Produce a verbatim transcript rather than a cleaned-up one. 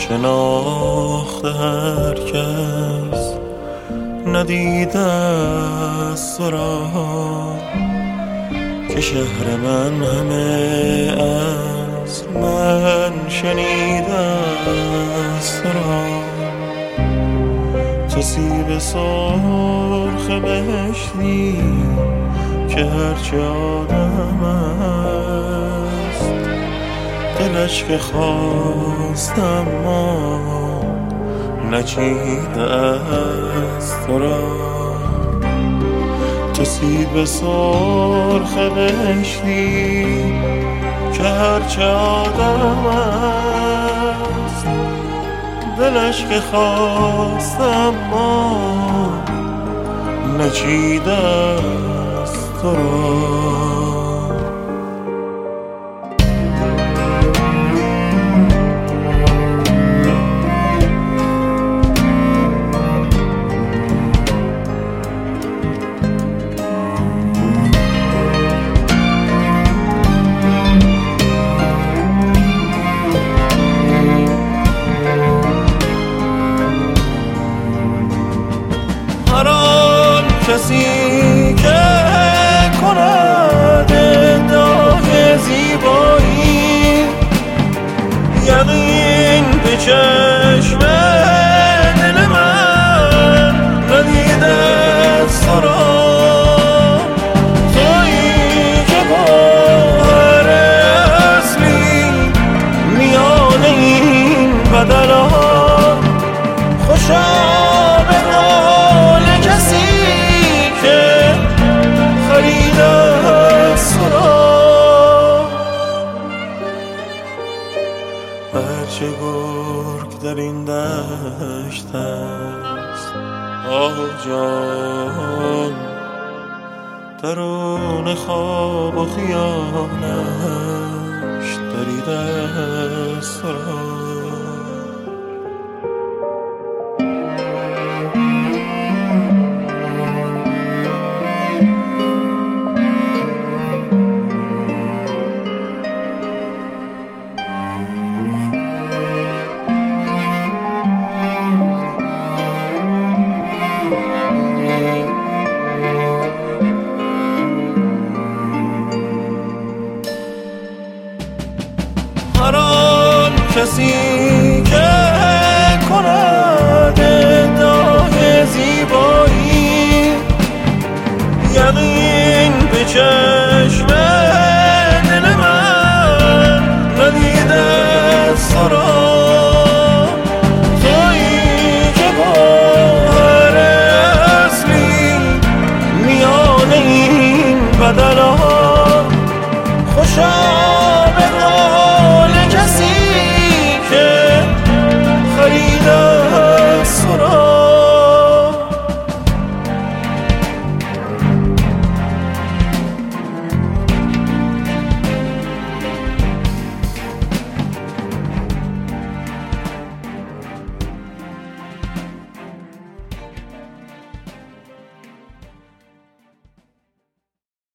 شناخت هر کس ندیده است تو را که شهر من همه از من شنیده است تو را. تو سیب سرخ بهشتی که هرچه آدم است دلش که خواست اما نچیده است تو را. تو سیب سرخ بهشتی که هرچه آدم است دلش که خواست اما نچیده است تو را. کسی که کند ادعای زیبایی یقین به چشم دل من ندیده است تو را. تویی که گوهر اصلی میان این بدنان خوشا هرچه گرگ در این دشت است آه جان درون خواب و خیالش دریده است تو را. کسی که کند ادعای زیبایی یقین به چشم دل من ندیده است تو را. تویی که گوهر اصلی میان این بدنان خوشا به قول کسی خریده